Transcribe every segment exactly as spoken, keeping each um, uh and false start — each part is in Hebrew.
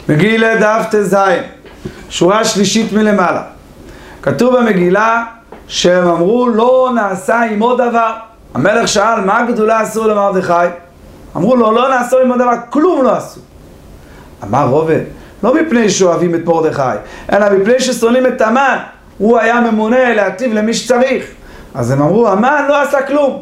מגילה דף תזיים, שורה שלישית מלמעלה. כתוב במגילה שהם אמרו לא נעשה עמו דבר. המלך שאל מה גדולה עשו למרדכי? אמרו לו לא נעשו עמו דבר, כלום לא עשו. אמר רובה, לא מפני שאוהבים את מרדכי, אלא מפני ששונאים את המן. הוא היה ממונה להטיב למי שצריך. אז הם אמרו, המן לא עשה כלום.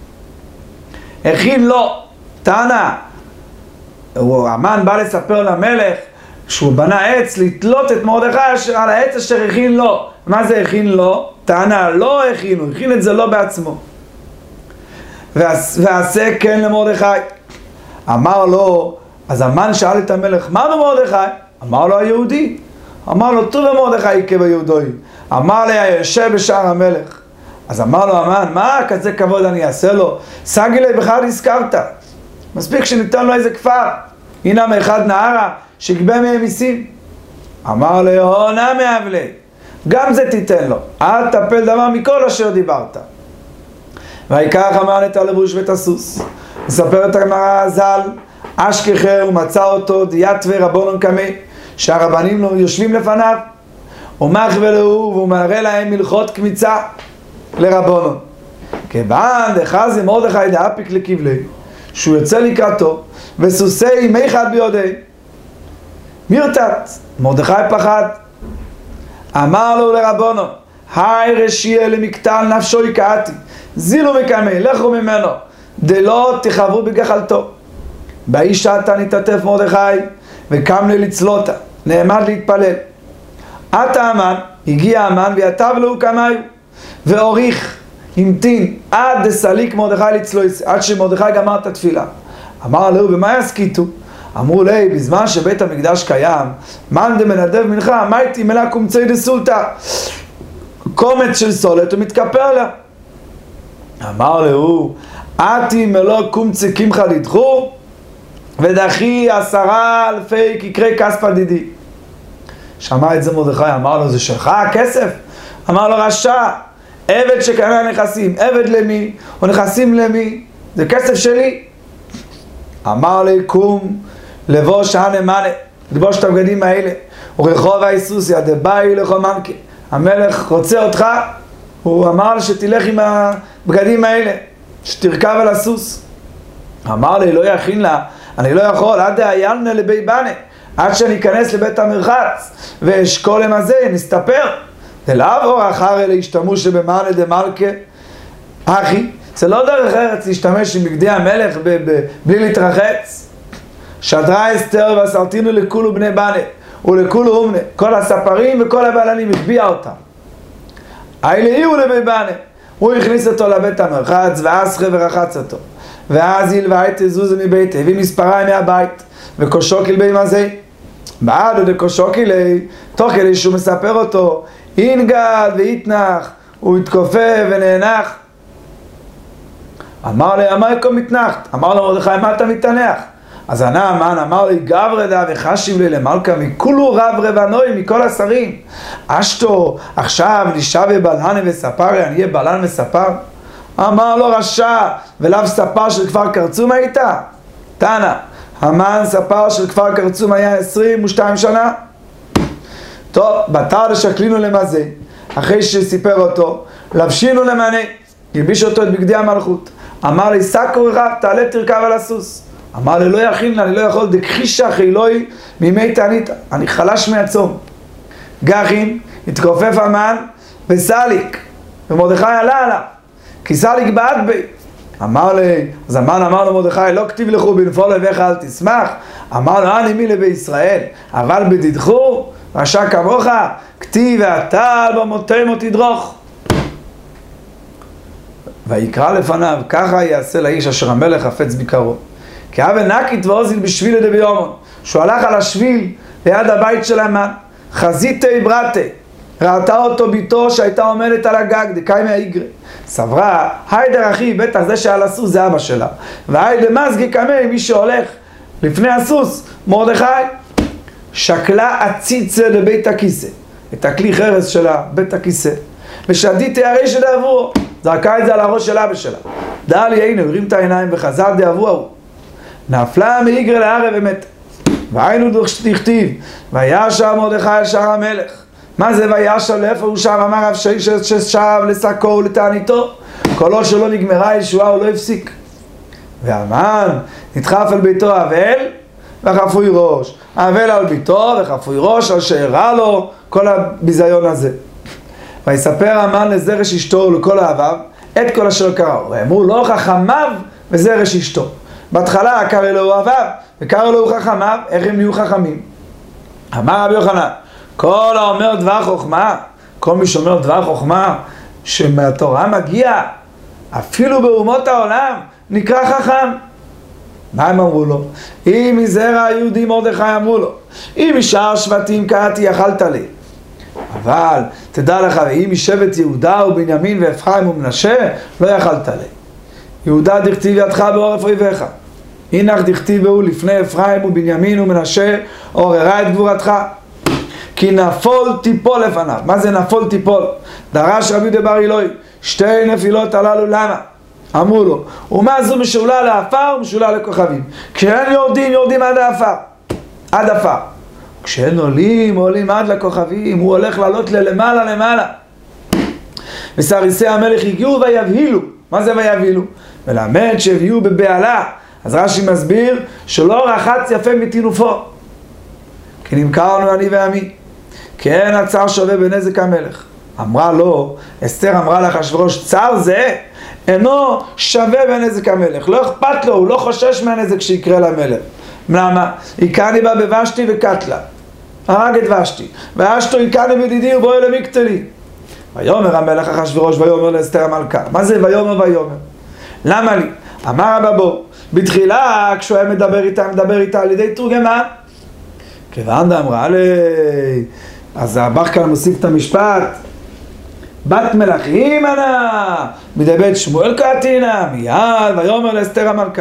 הכין לו, טענה. המן בא לספר למלך שהוא בנה עץ לתלות את מרדכי על העץ אשר הכין לו. מה זה הכין לו? טענה, לא הכין, הוא הכין את זה לא בעצמו. ועשה כן למרדכי. אמר לו, אז המן שאל את המלך, מה במרדכי? אמר לו היהודי. אמר לו, טוב במרדכי יקה ביהודוי. אמר לי, היושב בשער המלך. אז אמר לו המן, מה כזה כבוד אני אעשה לו? סגי לי בכלל הזכרת. מספיק שניתן לו איזה כפר. הנה מאחד נערה, שגבה מהם מיסים. אמר לי, הונה מאבלי. גם זה תיתן לו. אל תפל דבר מכל אשר דיברת. ויקח המן את הלבוש ואת הסוס. מספר את הגמרא ז"ל, אשכחר ומצא אותו דיאטווה רבונון קמי, שהרבנים יושבים לפניו. ומחווה לו והוא מראה להם מלכות קמיצה לרבונון. כיוון דחזי מרדכי דאפיק לכבלי, שהוא יוצא לקראתו וסוסי מיחד ביודי. מירתת, מרדכי פחד. אמר לו לרבונון, היי רשיע למקטל נפשו יקעתי, זילו מקמי, לכו ממנו, דלא תחברו בגחלתו. באיש שעתה נתעטף מרדכי וקם לצלותה, נעמד להתפלל. עתה המן, הגיע המן ויתב לו כמיו, והוריך, המתין, עד דסליק מרדכי לצלויס, עד שמרדכי גמר את התפילה. אמר לו, במה יסכיתו? אמרו לי, בזמן שבית המקדש קיים, מן דמנדב מנחה, מה הייתי מלא קומצי דסולטה? קומץ של סולת ומתכפר לה. אמר לו, עתי מלא קומצי קמחה לדחו, ודחי עשרה אלפי כקרי כספא דידי. שמע את זה מרדכי, אמר לו, זה שלך הכסף? אמר לו, רשע, עבד שקנה נכסים, עבד למי, או נכסים למי, זה כסף שלי. אמר לי, קום, לבוש הנמנה, לבוש את הבגדים האלה, ורחוב היסוסיה, דבאי לכו מנקה, המלך רוצה אותך, הוא אמר שתלך עם הבגדים האלה, שתרכב על הסוס. אמר לי, לא יכין לה, אני לא יכול, עד היילנה לבי בנה, עד שאני אכנס לבית המרחץ, ואשכול למזה, נסתפר. דלאו אור אחר אלה השתמוש שבמעלה דמלכה, אחי, זה לא דרך ארץ להשתמש עם בגדי המלך ב- ב- בלי להתרחץ. שדרה אסתר ועשרתינו לכולו בני בנה ולכולו אומנה, כל הספרים וכל הבעלנים החביאה אותם. אילאיהו לבי בנה, הוא הכניס אותו לבית המרחץ ואסחה ורחץ אותו. ואז הלווה תזוזה מביתה, הביא מספריים מהבית, וקושוקל בי מזה. בעד עוד קושוקל לי, תוך כדי שהוא מספר אותו, אינגד והתנח, הוא התכופף ונאנח. אמר לי, אמר יקום מתנחת. אמר לו מרדכי, מה אתה מתענח? אז ענה המן, אמר לי, גברדה וחשיב לי למלכה מכולו רב רבנוי, מכל השרים. אשתו, עכשיו נשאבה בלהנה וספר, אני אהיה בלהן וספר? אמר לו, רשע, ולאו ספר של כפר קרצום הייתה? תנא, המן ספר של כפר קרצום היה עשרים ושתיים שנה. טוב, בתר לשקלינו למזה, אחרי שסיפר אותו, לבשינו למנה, ילביש אותו את בגדי המלכות. אמר לי, סקו רב, תעלה תרכב על הסוס. אמר לי, לא יכין לה, אני לא יכול, דקחישה חילוי מימי תענית, אני חלש מעצום. גחין, התכופף המן וסליק, ומרדכי עלה עליו, כי סליק בעט בי. אמר לי, אז המן אמר לו מרדכי, לא כתיב לכו בנפול לביך אל תשמח. אמר לו, אני מי לבי ישראל, אבל בדידחו, רשע כמוך, כתיב ואתה במותי מות תדרוך. ויקרא לפניו, ככה יעשה לאיש אשר המלך חפץ ביקרו. כי אבא נקית ואוזיל בשביל דבי יומון, שהוא הלך על השביל ליד הבית של המן, חזיתי ברתה, ראתה אותו ביתו שהייתה עומדת על הגג, דקאי מהאיגרה. סברה, היידר אחי, בטח זה שעל הסוס זה אבא שלה. והיידר מזגי קמי, מי שהולך לפני הסוס, מרדכי, שקלה הציצה לבית הכיסא, את הכלי חרס שלה, בית הכיסא, ושדיתי הרי שדעבורו, זרקה את זה על הראש של אבא שלה. דע לי, הנה, הרים את העיניים וחזר דעבורו. נפלה מאיגרה לערב ומת. והיינו דכתיב, וישב מרדכי אל שער המלך. מה זה וישב? לאיפה הוא שב? אמר רב ששת ששב לשקו ולתעניתו. כל עוד שלא נגמרה הישועה הוא לא הפסיק. והמן נדחף אל ביתו אבל וחפוי ראש. אבל על ביתו וחפוי ראש על שהראה לו כל הביזיון הזה. ויספר המן לזרש אשתו ולכל אהביו את כל אשר קרה. ואמרו לא חכמיו וזרש אשתו. בהתחלה קרא לו אהביו וקרא לו חכמיו. איך הם נהיו חכמים? אמר רבי יוחנן, כל האומר דבר חוכמה, כל מי שאומר דבר חוכמה שמהתורה מגיע, אפילו באומות העולם נקרא חכם. מה הם אמרו לו? אם מזרע היהודי מרדכי אמרו לו, אם משאר שבטים קראתי אכלת לי. אבל תדע לך, אם משבט יהודה ובנימין ואפרים ומנשה לא יכלת לי. יהודה דכתיב ידך בעורף אויביך, הינך דכתיבהו לפני אפרים ובנימין ומנשה עוררה את גבורתך, כי נפול תיפול לפניו. מה זה נפול תיפול? דרש רבי דבר אלוהי שתי נפילות הללו למה? אמרו לו, ומה זו משולה לאפר ומשולה לכוכבים? כשהם יורדים, יורדים עד האפר, עד אפר. כשהם עולים, עולים עד לכוכבים. הוא הולך לעלות ללמעלה למעלה. וסריסי המלך הגיעו ויבהילו. מה זה ויבהילו? מלמד שהביאו בבעלה. אז רש"י מסביר שלא רחץ יפה מתינופו, כי נמכרנו אני ועמי, כי אין הצער שווה בנזק המלך. אמרה לו, אסתר אמרה לאחשוורוש, צער זה אינו שווה בנזק המלך. לא אכפת לו, הוא לא חושש מהנזק שיקרה למלך. למה? היכני בה בוושתי וקטלה, הרג את ושתי, ואשתו היכני בדידי ובואי למקטלי. ויאמר המלך אחשוורוש ויאמר לאסתר המלכה. מה זה ויאמר ויאמר? למה לי? אמר רבא בו, בתחילה כשהוא היה מדבר איתה, מדבר איתה על ידי תורגמן. כיוון דאמרה לי, אז הבח כאן מוסיף את המשפט, בת מלכים אנא, בידי בית שמואל קראתינא, מיד ויאמר לאסתר המלכה.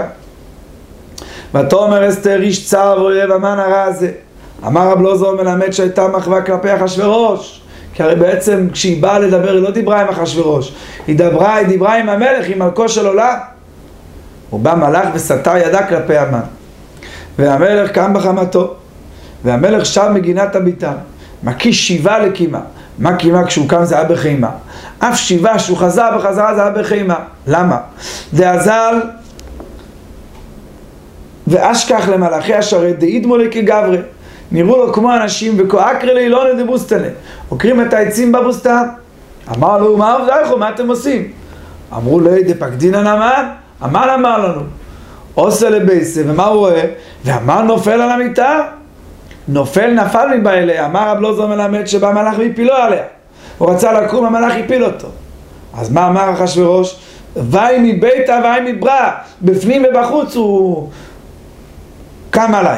ותאמר אסתר איש צר ואויב המן הרע הזה. אמר רב אלעזר מלמד שהייתה מחווה כלפי אחשוורוש, כי הרי בעצם כשהיא באה לדבר היא לא דיברה עם אחשוורוש, היא דיברה, היא דיברה עם המלך, עם מלכו של עולם. הוא בא מלאך וסתר ידה כלפי המן, והמלך קם בחמתו, והמלך שב מגינת הביתן, מקיש שיבה לקימה. מה קימה? כשהוא קם זה היה בחימה. אף שיבה שהוא חזר בחזרה זה היה בחימה. למה? דאזל ואשכח למלאכי השרת דאידמו לי כגברי. נראו לו כמו אנשים וכואקרי לי לא נדבוסטנה, עוקרים את העצים בבוסתן. אמר לו, מה עובדייכו? מה אתם עושים? אמרו לי, דפקדינן המן. המן אמר לנו עושה לבייסה, ומה הוא רואה? והמן נופל על המיטה, נופל נפל מבעליה. אמר רב אלעזר מלמד שבא מלאך והפילו עליה, הוא רצה לקום, המלאך הפיל אותו. אז מה אמר אחשוורוש? ואי מביתה ואי מברא, בפנים ובחוץ הוא קם עליי.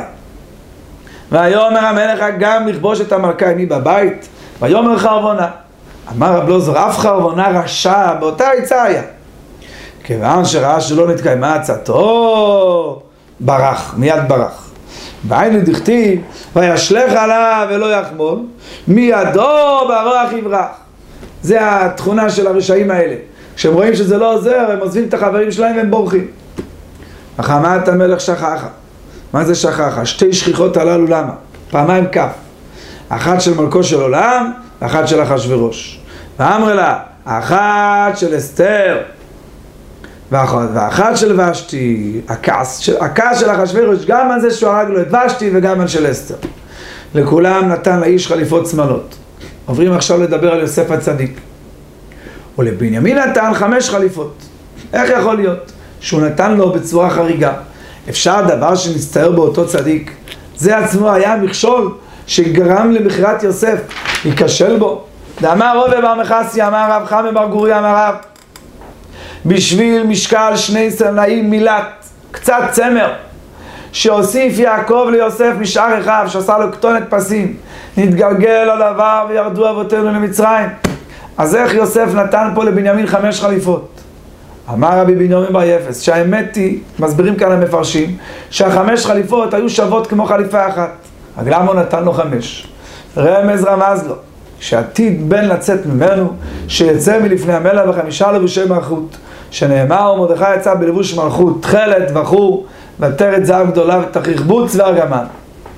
ויאמר המלך גם לכבוש את המלכה עמי בבית, ויאמר חרבונה. אמר רב אלעזר, אף חרבונה רשע באותה עצה היה, כיוון שראה שלא נתקיימה עצתו, ברח, מיד ברח. והיינו דכתיב, וישלך עליו ולא יחמול, מידו ברוח יברח. זה התכונה של הרשעים האלה. כשהם רואים שזה לא עוזר, הם עוזבים את החברים שלהם והם בורחים. החמת המלך שכחה. מה זה שכחה? שתי שכיחות הללו למה? פעמיים כף. אחת של מלכו של עולם, ואחת של אחשוורוש. ואמר לה, אחת של אסתר, ואחת, ואחת של ושתי. הכעס של, הכעס של אחשוורוש גם על זה שהוא הרג לו את ושתי וגם על של אסתר. לכולם נתן לאיש חליפות שמלות. עוברים עכשיו לדבר על יוסף הצדיק. ולבנימין נתן חמש חליפות. איך יכול להיות שהוא נתן לו בצורה חריגה? אפשר דבר שנסתער באותו צדיק? זה עצמו היה מכשול שגרם למכירת יוסף, ייכשל בו. דאמר רובה בר מחסי, אמר רב חמי בר גורי, אמר רב, בשביל משקל שני סלעים מילת, קצת צמר, שהוסיף יעקב ליוסף משאר אחיו, שעשה לו כתונת פסים, נתגלגל על עבר וירדו אבותינו למצרים. אז איך יוסף נתן פה לבנימין חמש חליפות? אמר רבי בנימין בר יפס, שהאמת היא, מסבירים כאן המפרשים, שהחמש חליפות היו שוות כמו חליפה אחת. אז למה הוא נתן לו חמש? רמז רמז לו, שעתיד בן לצאת ממנו, שיצא מלפני המלך בחמישה לבושי מלכות, שנאמר מרדכי יצא בלבוש מלכות, תכלת וחור, ועטרת זהב גדולה ותכריך בוץ וארגמן.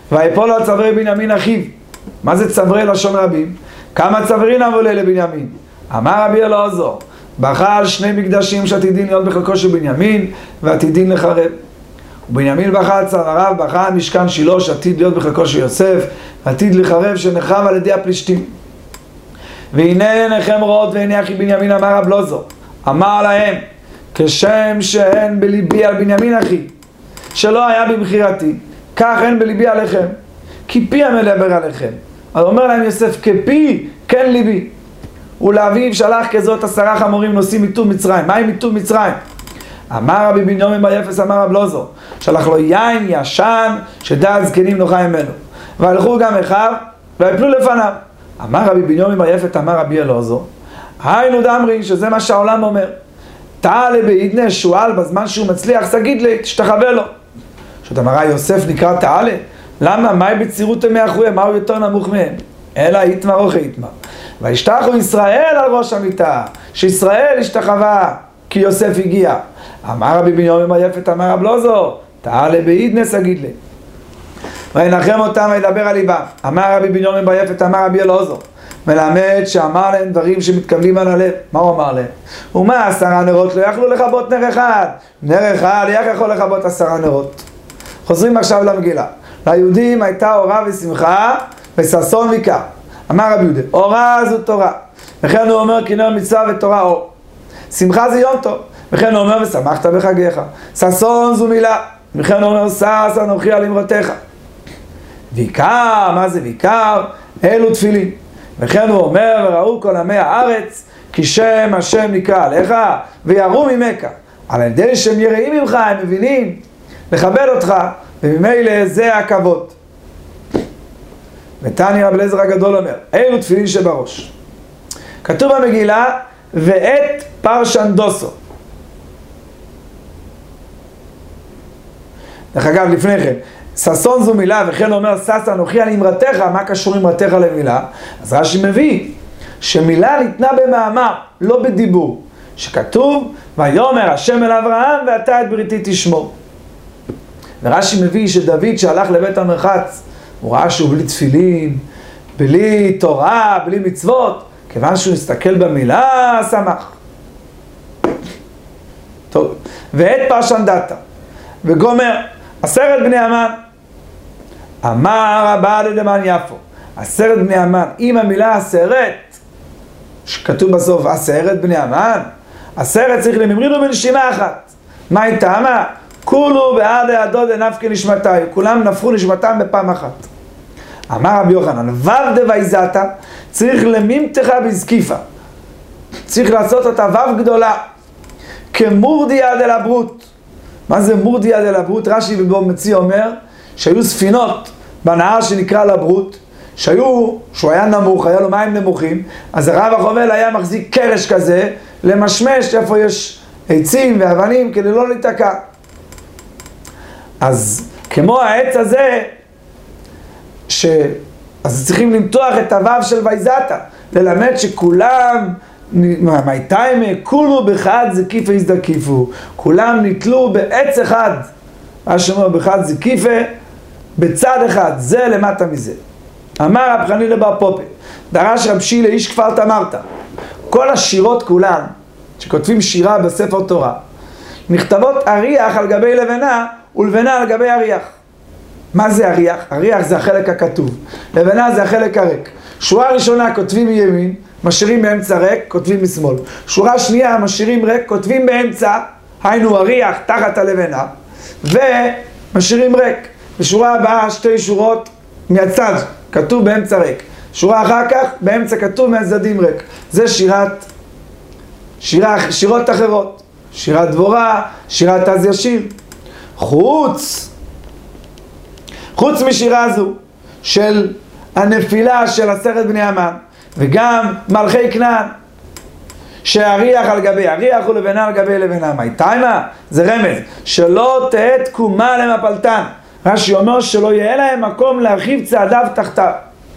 ויפול על צווארי בנימין אחיו. מה זה צווארי לשון רבים? כמה צווארין עולה לבנימין? אמר רבי אלעזר, בכה על שני מקדשים שעתידין להיות בחלקו של בנימין ועתידין לחרב. ובנימין בכה על צוואריו, בכה על משכן שילה שעתיד להיות בחלקו של יוסף ועתיד לחרב שנחרב על ידי הפלישתים. והנה עיניכם רואות ועיני אחי בנימין, אמר רב אלעזר, אמר להם, כשם שאין בליבי על בנימין אחי שלא היה במחירתי, כך אין בליבי עליכם, כי פי המדבר עליכם. אז אומר להם יוסף, כפי כן ליבי. ולאביו שלח כזאת עשרה חמורים נוסעים מטוב מצרים. מה עם מטוב מצרים? אמר רבי בנימין בר יפס, אמר רב אלעזר, שלח לו יין ישן שדעת זקנים נוחה ממנו. והלכו גם אחיו ויפלו לפניו. אמר רבי בנימין בר יפת, אמר רבי אלעזר, היינו דאמרי, שזה מה שהעולם אומר, תעלה בעידנה שועל בזמן שהוא מצליח, תגיד לי, תשתחווה לו. זאת אמרה, יוסף נקרא תעלה? למה? מהי בצירות ימי אחויה? מה הוא יותר נמוך מהם? אלא יתמר אוכי יתמר. וישתחו ישראל על ראש המיטה, שישראל השתחווה כי יוסף הגיע. אמר רבי בנימין בר יפת, אמר רב אלעזר, תעלה בעידנה תגיד לי. וינחם אותם וידבר על ליבם. אמר רבי בנימין בר יפת, אמר רבי אלעזר, מלמד שאמר להם דברים שמתקבלים על הלב. מה הוא אמר להם? ומה עשרה נרות לא יכלו לכבות נר אחד? נר אחד איך יכול לכבות עשרה נרות? חוזרים עכשיו למגילה. ליהודים הייתה אורה ושמחה וששון ויקר. אמר רבי יהודה, אורה זו תורה, וכן הוא אומר כי נר מצווה ותורה אור. שמחה זה יום טוב, וכן הוא אומר ושמחת בחגיך. ששון זו מילה, וכן הוא אומר שש אנוכי על אמרתך. ויקר, מה זה ויקר? אלו תפילין. וכן הוא אומר וראו כל עמי הארץ כי שם השם נקרא עליך ויראו ממך. על ידי שהם יראים ממך הם מבינים לכבד אותך, וממילא זה הכבוד. ותניא רבי אליעזר הגדול אומר, אלו תפילין שבראש. כתוב במגילה, ואת פרשן דוסו. דרך אגב, לפני כן, ששון זו מילה, וכן אומר, שש אנוכי על אמרתך, מה קשור אמרתך למילה? אז רש"י מביא, שמילה ניתנה במאמר, לא בדיבור. שכתוב, ויאמר השם אל אברהם, ואתה את בריתי תשמור. ורש"י מביא שדוד שהלך לבית המרחץ, הוא ראה שהוא בלי תפילין, בלי תורה, בלי מצוות, כיוון שהוא הסתכל במילה, שמח. טוב, ואת פרשן דתא, וגומר, עשרת בני המן, אמר הבא לדמן יפו, עשרת בני המן, עם המילה עשרת, שכתוב בסוף, עשרת בני המן, עשרת צריך לממרינו בנשימה אחת. מה היא טעמה? כולו בעד העדוד נפקי נשמתי, כולם נפחו נשמתם בפעם אחת. אמר רבי יוחנן, וו דוויזתה, צריך למימתך בזקיפה, צריך לעשות אותה וו גדולה, כמורדיה דלברות. מה זה מורדיה דלברות? רש"י בבוא מציע אומר, שהיו ספינות בנהר שנקרא לברות, שהיו, שהוא היה נמוך, היה לו מים נמוכים, אז הרב החובל היה מחזיק קרש כזה, למשמש איפה יש עצים ואבנים, כדי לא להתקע. אז כמו העץ הזה, ש... אז צריכים למתוח את הוו של ויזתה, ללמד שכולם, מייתיים כולו בחד זקיפה הזדקיפו, כולם נתלו בעץ אחד, מה שאומר בחד זקיפה, בצד אחד, זה למטה מזה. אמר רב חנינא בר פופא, דרש רב שילה איש כפר תמרתא, כל השירות כולן, שכותבים שירה בספר תורה, נכתבות אריח על גבי לבנה, ולבנה על גבי אריח. מה זה אריח? אריח זה החלק הכתוב, לבנה זה החלק הריק. שורה ראשונה כותבים מימין, משאירים באמצע ריק, כותבים משמאל. שורה שנייה משאירים ריק, כותבים באמצע, היינו אריח תחת הלבנה, ומשאירים ריק. בשורה הבאה שתי שורות מהצד, כתוב באמצע ריק. שורה אחר כך, באמצע כתוב מהצדדים ריק. זה שירת, שירה, שירות אחרות. שירת דבורה, שירת אז ישיר. חוץ, חוץ משירה זו, של הנפילה של עשרת בני המן, וגם מלכי כנען, שאריח על גבי אריח ולבנה על גבי לבנה. מה איתיימה? זה רמז, שלא תהא תקומה למפלתן. רש"י אומר שלא יהיה להם מקום להרחיב צעדיו תחתיו.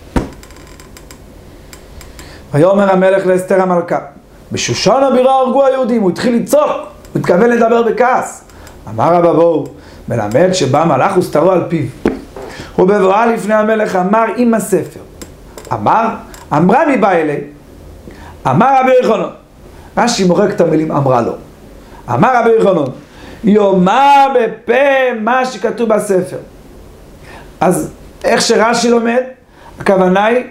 ויאמר המלך לאסתר המלכה, בשושן הבירה הרגו היהודים. הוא התחיל לצעוק, הוא התכוון לדבר בכעס. אמר רבא בואו, מלמד שבא מלאך וסתרו על פיו. ובבואה לפני המלך אמר עם הספר. אמר, אמרה מי בא אלי? אמר רבי יוחנן. רש"י מוחק את המילים אמרה לו. אמר רבי יוחנן, יאמר בפה מה שכתוב בספר. אז איך שרש"י לומד, הכוונה היא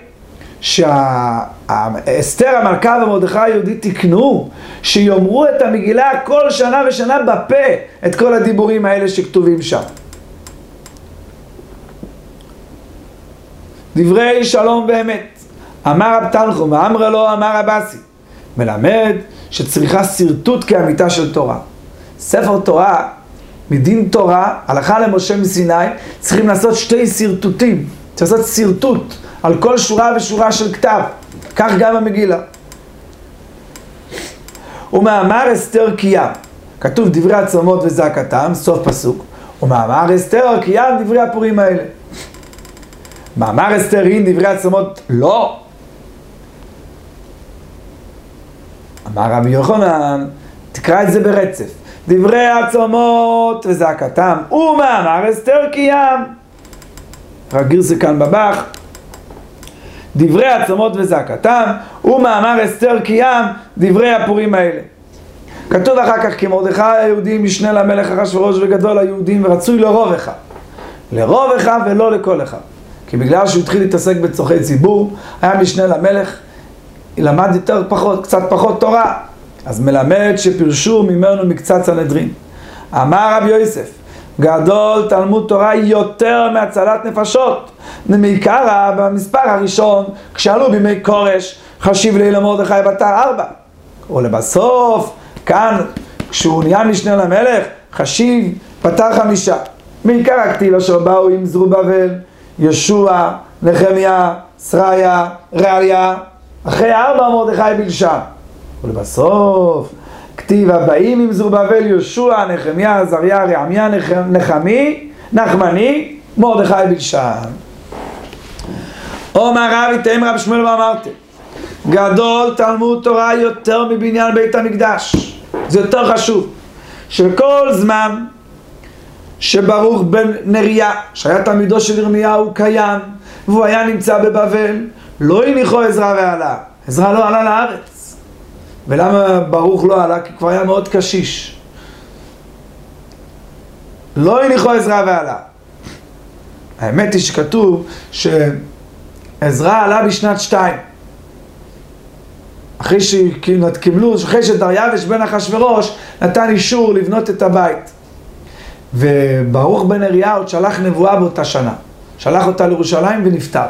שאסתר המלכה ומרדכי היהודי תקנו שיאמרו את המגילה כל שנה ושנה בפה, את כל הדיבורים האלה שכתובים שם. דברי שלום באמת. אמר רב תנחום, אמר לו, אמר רבסי, מלמד שצריכה סרטוט כאמיתה של תורה. ספר תורה, מדין תורה, הלכה למשה מסיני, צריכים לעשות שתי סרטוטים. צריך לעשות סרטוט על כל שורה ושורה של כתב. כך גם המגילה. ומאמר אסתר קיים. כתוב דברי הצומות וזעקתם, סוף פסוק. ומאמר אסתר קיים דברי הפורים האלה. מאמר אסתר אין דברי הצומות לא. אמר רבי יוחנן, תקרא את זה ברצף. דברי הצומות וזעקתם, ומאמר אסתר קיים. רגיל זה כאן בבח. דברי הצומות וזעקתם, ומאמר אסתר קיים, דברי הפורים האלה. כתוב אחר כך, כי מרדכי היהודי משנה למלך אחשוורוש וגדול היהודים, ורצוי לרוב אחד. לרוב אחד ולא לכל אחד. כי בגלל שהוא התחיל להתעסק בצורכי ציבור, היה משנה למלך, למד יותר פחות, קצת פחות תורה. אז מלמד שפרשו ממנו מקצת סנהדרין. אמר רבי יוסף, גדול תלמוד תורה יותר מהצלת נפשות. מעיקרא במספר הראשון, כשעלו בימי כורש, חשיב לי למרדכי בתר ארבע. ולבסוף, כאן, כשהוא נהיה משנה למלך, חשיב בתר חמישה. מעיקר הכתיב אשר באו עם זרובבל, ישוע, נחמיה, שריה, רעליה, אחרי ארבע מרדכי בלשם. ולבסוף, כתיב הבאים עם זרובבל, ישוע, נחמיה, עזריה, רעמיה, נחמי, נחמני, מרדכי בלשם. אומר רבי תאם רב שמואל ואמרתם, גדול תלמוד תורה יותר מבניין בית המקדש. זה יותר חשוב. שכל זמן שברוך בן נריה, שהיה תלמידו של ירמיהו, קיים, והוא היה נמצא בבבל, לא הניחו עזרא ועלה. עזרא לא עלה לארץ. ולמה ברוך לא עלה? כי כבר היה מאוד קשיש. לא הניחו עזרא ועלה. האמת היא שכתוב שעזרא עלה בשנת שתיים. אחרי שקיבלו, אחרי שדריווש בן אחשוורוש נתן אישור לבנות את הבית. וברוך בן נריה עוד שלח נבואה באותה שנה. שלח אותה לירושלים ונפטר.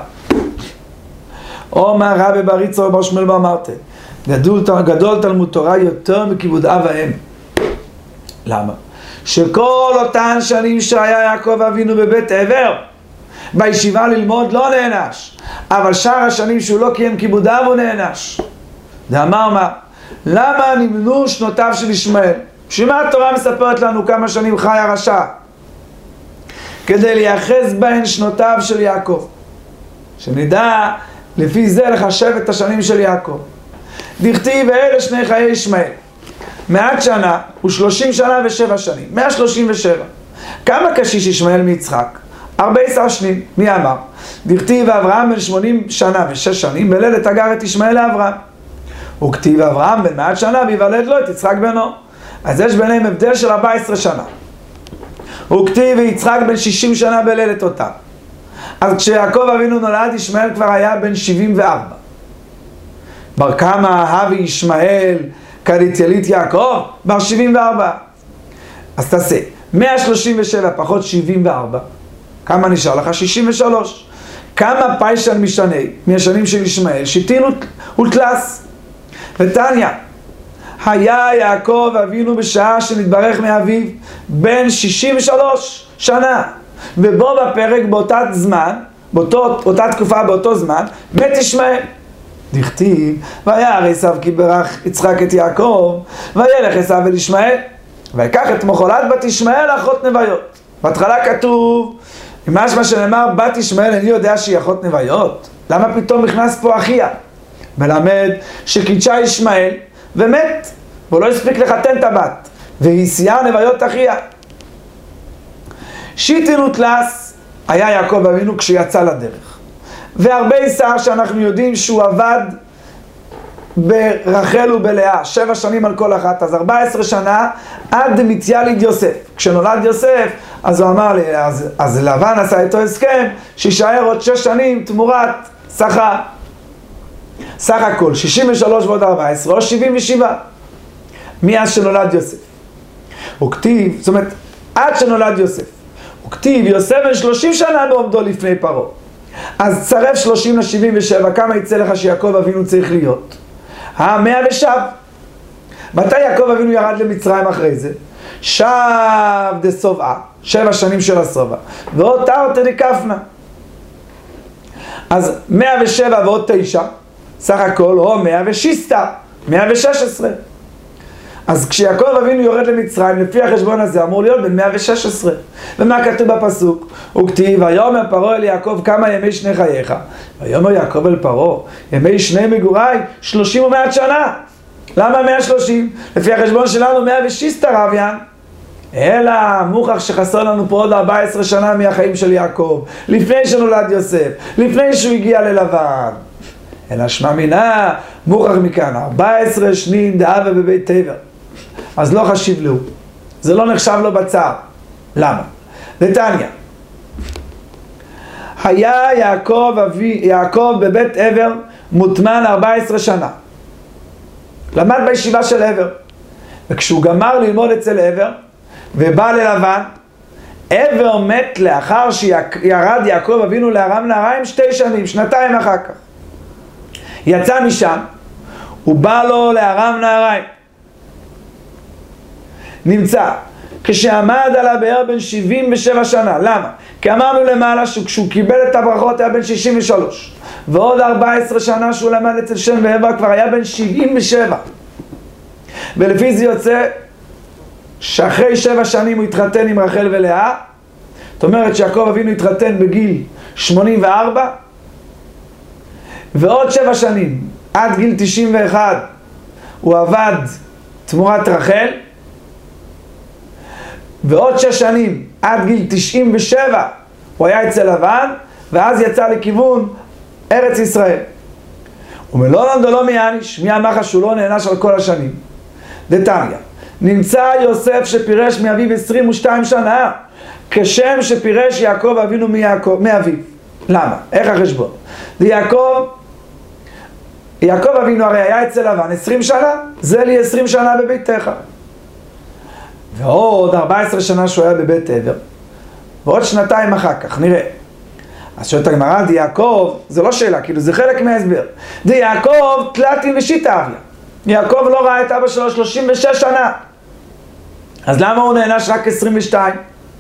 אומר רבי בר יצחק בר שמואל ואמרתם, גדול, גדול תלמוד תורה יותר מכיבוד אב ואם. למה? שכל אותן שנים שהיה יעקב אבינו בבית עבר, בישיבה ללמוד לא נענש, אבל שאר השנים שהוא לא קיים כיבוד אב הוא נענש. ואמר מה? למה נמנו שנותיו של ישמעאל? שמה התורה מספרת לנו כמה שנים חי הרשע? כדי לייחס בהן שנותיו של יעקב. שנדע לפי זה לחשב את השנים של יעקב. דכתיב ואלה שני חיי ישמעאל. מעט שנה ושלושים שנה ושבע שנים. מאה שלושים ושבע. כמה קשיש ישמעאל מיצחק? ארבע עשר שנים. מי אמר? דכתיב ואברהם בן שמונים שנה ושש שנים בליל תגר את ישמעאל לאברהם. וכתיב אברהם בן מעט שנה ויוולד לו את יצחק בנו. אז יש ביניהם הבדל של ארבע עשרה שנה. וכתיב ויצחק בן שישים שנה בליל אותם. אז כשיעקב אבינו נולד, ישמעאל כבר היה בן שבעים וארבע. בר כמה אהב ישמעאל כדית יליד יעקב? בר שבעים וארבע. אז תעשה, מאה שלושים ושבע פחות שבעים וארבע. כמה נשאר לך? שישים ושלוש. כמה פיישן משנה, מהשנים של ישמעאל? שיטין ותלס. ותניה, היה יעקב אבינו בשעה שנתברך מאביו בן שישים ושלוש שנה. ובו בפרק באותה זמן, באותו, אותה תקופה באותו זמן, מת ישמעאל. דכתיב, וירא עשיו כי ברך יצחק את יעקב, וילך עשיו אל ישמעאל, ויקח את מחולת בת ישמעאל אחות נוויות. בהתחלה כתוב, משמע שנאמר בת ישמעאל, אני יודע שהיא אחות נוויות. למה פתאום נכנס פה אחיה? מלמד שקידשה ישמעאל ומת, והוא לא הספיק לחתן את הבת, והיא סייעה נוויות אחיה. שיטין ותלס, היה יעקב אבינו כשיצא לדרך. והרבה שיער שאנחנו יודעים שהוא עבד ברחל ובלאה, שבע שנים על כל אחת, אז ארבע עשרה שנה עד מציאליד יוסף. כשנולד יוסף, אז הוא אמר לי, אז, אז לבן עשה איתו הסכם, שישאר עוד שש שנים תמורת שכר. סך הכל, שישים ושלוש ועוד ארבע עשרה, או שבעים ושבע, מאז שנולד יוסף. הוא כתיב, זאת אומרת, עד שנולד יוסף. הוא כתיב, יוסף בן שלושים שנה בעומדו לפני פרעה. אז צרף שלושים ל-שבעים ושבע, כמה יצא לך שיעקב אבינו צריך להיות? המאה ושב. מתי יעקב אבינו ירד למצרים אחרי זה? שב דסובעה, שבע שנים של הסובה. ועוד תרתי דקפנה. אז מאה ושבע ועוד תשע, סך הכל, או מאה ושיסטה, מאה ושש עשרה. אז כשיעקב אבינו יורד למצרים, לפי החשבון הזה, אמור להיות בין מאה ושש עשרה. ומה כתוב בפסוק? הוא כתיב, ויאמר פרעה אל יעקב, כמה ימי שני חייך? ויאמר יעקב אל פרעה, ימי שני מגוריי, שלושים ומעט שנה. למה מאה ושלושים? לפי החשבון שלנו, מאה ושיסטה רביין. אלא מוכח שחסר לנו פה עוד ארבע עשרה שנה מהחיים של יעקב, לפני שנולד יוסף, לפני שהוא הגיע ללבן. אלא שמע מינה, מוכח מכאן, ארבע עשרה שנים דאבה בבית תבר. אז לא חשיב לו, זה לא נחשב לו בצער. למה? דתניא, היה יעקב, אבי, יעקב בבית עבר מוטמן ארבע עשרה שנה. למד בישיבה של עבר. וכשהוא גמר ללמוד אצל עבר, ובא ללבן, עבר מת לאחר שירד יעקב אבינו לארם נהריים שתי שנים, שנתיים אחר כך. יצא משם, הוא בא לו לארם נהריים. נמצא, כשעמד על הבאר בן שבעים ושבע שנה. למה? כי אמרנו למעלה שכשהוא קיבל את הברכות היה בן שישים ושלוש. ועוד ארבע עשרה שנה שהוא למד אצל שם ועבר כבר היה בן שבעים ושבע. ולפי זה יוצא שאחרי שבע שנים הוא התחתן עם רחל ולאה. זאת אומרת שיעקב אבינו התחתן בגיל שמונים וארבע. ועוד שבע שנים, עד גיל תשעים ואחת, הוא עבד תמורת רחל. ועוד שש שנים, עד גיל תשעים ושבע, הוא היה אצל לבן, ואז יצא לכיוון ארץ ישראל. ומלא למדו לא מיאניש, מי אמר שהוא לא נענש על כל השנים. דתניא, נמצא יוסף שפירש מאביו עשרים ושתיים שנה, כשם שפירש יעקב אבינו מאביו. למה? איך החשבון? ליעקב, יעקב אבינו הרי היה אצל לבן עשרים שנה, זה לי עשרים שנה בביתך. ועוד ארבע עשרה שנה שהוא היה בבית עבר, ועוד שנתיים אחר כך, נראה. אז שואלת הגמרא, די יעקב, זה לא שאלה, כאילו זה חלק מההסבר. די יעקב תלתים ושיטה אביה. יעקב לא ראה את אבא שלו שלושים ושש שנה. אז למה הוא נענש רק עשרים ושתיים?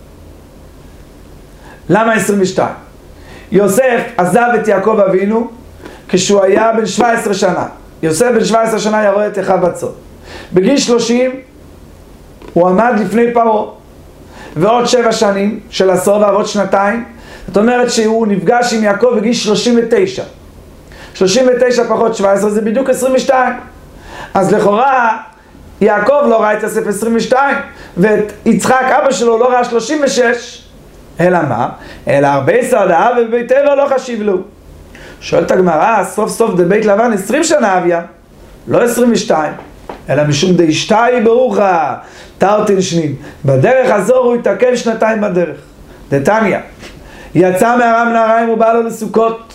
למה עשרים ושתיים? יוסף עזב את יעקב אבינו כשהוא היה בן שבע עשרה שנה. יוסף בן שבע עשרה שנה יראה את אחיו בצאן. בגיל שלושים הוא עמד לפני פרעה. ועוד שבע שנים של עשור ועוד שנתיים. זאת אומרת שהוא נפגש עם יעקב בגיל שלושים ותשע. שלושים ותשע פחות שבע עשרה זה בדיוק עשרים ושתיים. אז לכאורה יעקב לא ראה את יוסף עשרים ושתיים, ואת יצחק אבא שלו לא ראה שלושים ושש. אלא מה? אלא הרבה סעדה ובבית עבר לא חשיב לו. שואלת הגמרא, סוף סוף דבית לבן עשרים שנה אביה, לא עשרים ושתיים, אלא משום די שתיים ברוכה, תרתין שנים. בדרך הזו הוא התעכב שנתיים בדרך. דתניא, יצא מארם נהריים ובא לו לסוכות,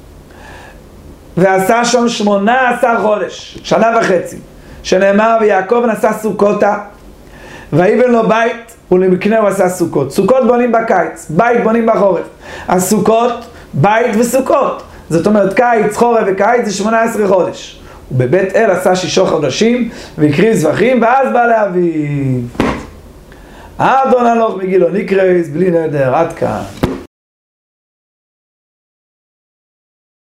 ועשה שם שמונה עשר חודש, שנה וחצי, שנאמר ויעקב נשא סוכותה, ויבן לו בית ולמקנה הוא עשה סוכות. סוכות בונים בקיץ, בית בונים בחורף. הסוכות, בית וסוכות. זאת אומרת קיץ, חורף וקיץ זה שמונה עשרה חודש. ובבית אל עשה שישה חודשים והקריב זבחים, ואז בא לאביו. אדון הלוך מגילו נקרס בלי נדר. עד כאן.